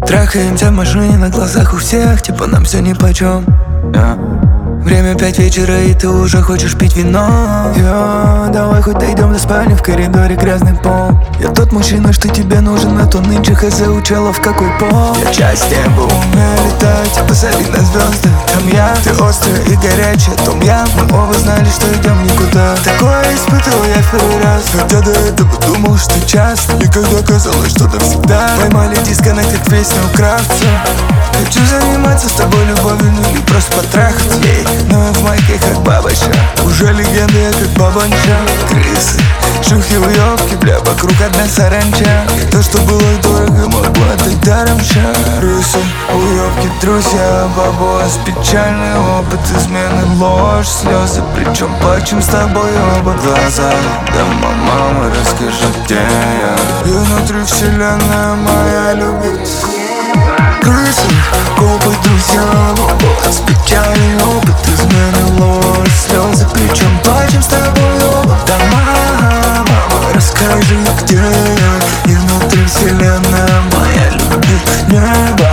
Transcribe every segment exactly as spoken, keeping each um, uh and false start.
Трахаемся в машине на глазах у всех, типа нам все нипочем, yeah. Время пять вечера и ты уже хочешь пить вино. Йо, давай хоть дойдем до спальни, в коридоре грязный пол. Я тот мужчина, что тебе нужен, а то нынче хз у челов какой пол. Я часть неба умею летать, посади на звезды. Там я, ты острая и горячая, том я. Мы оба знали, что идем никуда. Такое испытывал я в первый раз, хотя до этого думал, что часто. И когда казалось, что навсегда, поймали дисконнект к песням Кравца. Хочу заниматься с тобой любовью, ну или просто потрахаться. Ей, но я в майке как бабочка, уже легенда я как бабанча. Крысы, шлюхи, уёбки, бля, вокруг одна саранча. И то, что было дорого, могу отдать даром ща. Крысы, уёбки, друзья, бабос, печальный опыт измены, ложь, слезы, причем плачем с тобой оба. Глаза, дома, мама, расскажи, где я. И внутри вселенная моя любит. Крысы, копы, друзья, бабос, печальный опыт измены, ложь, слезы, причем плачем с тобой оба. Дома, мама, расскажи, где я. И внутри вселенная моя любит небо.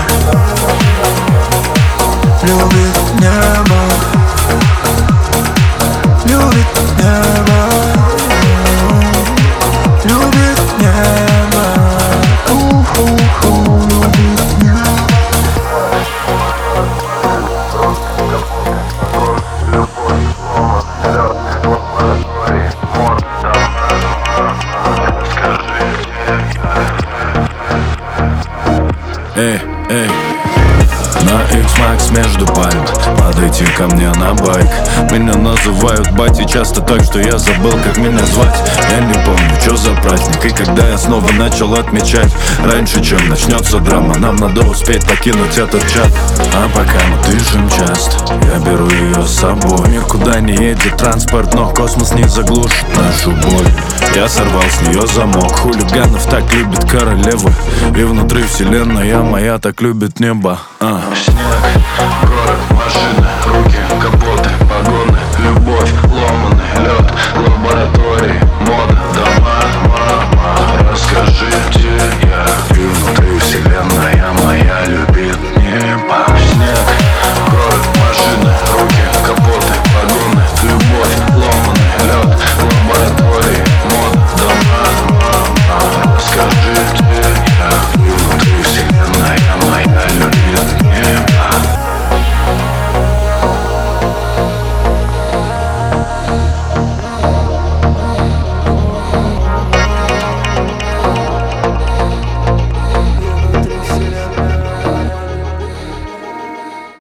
Любит небо. Любит небо. Любит небо. У-ху-ху, любит небо. Эй, эй, на X-Max между пальм, подойти ко мне на байк. Меня называют батей часто так, что я забыл, как меня звать. Я не помню, что за праздник и когда я снова начал отмечать. Раньше, чем начнется драма, нам надо успеть покинуть этот чат. А пока мы движем часто, я беру ее с собой. Никуда не едет транспорт, но космос не заглушит нашу боль. Я сорвал с нее замок, хулиганов так любит королева. И внутри вселенная моя так любит небо. а. Снег, город, машина.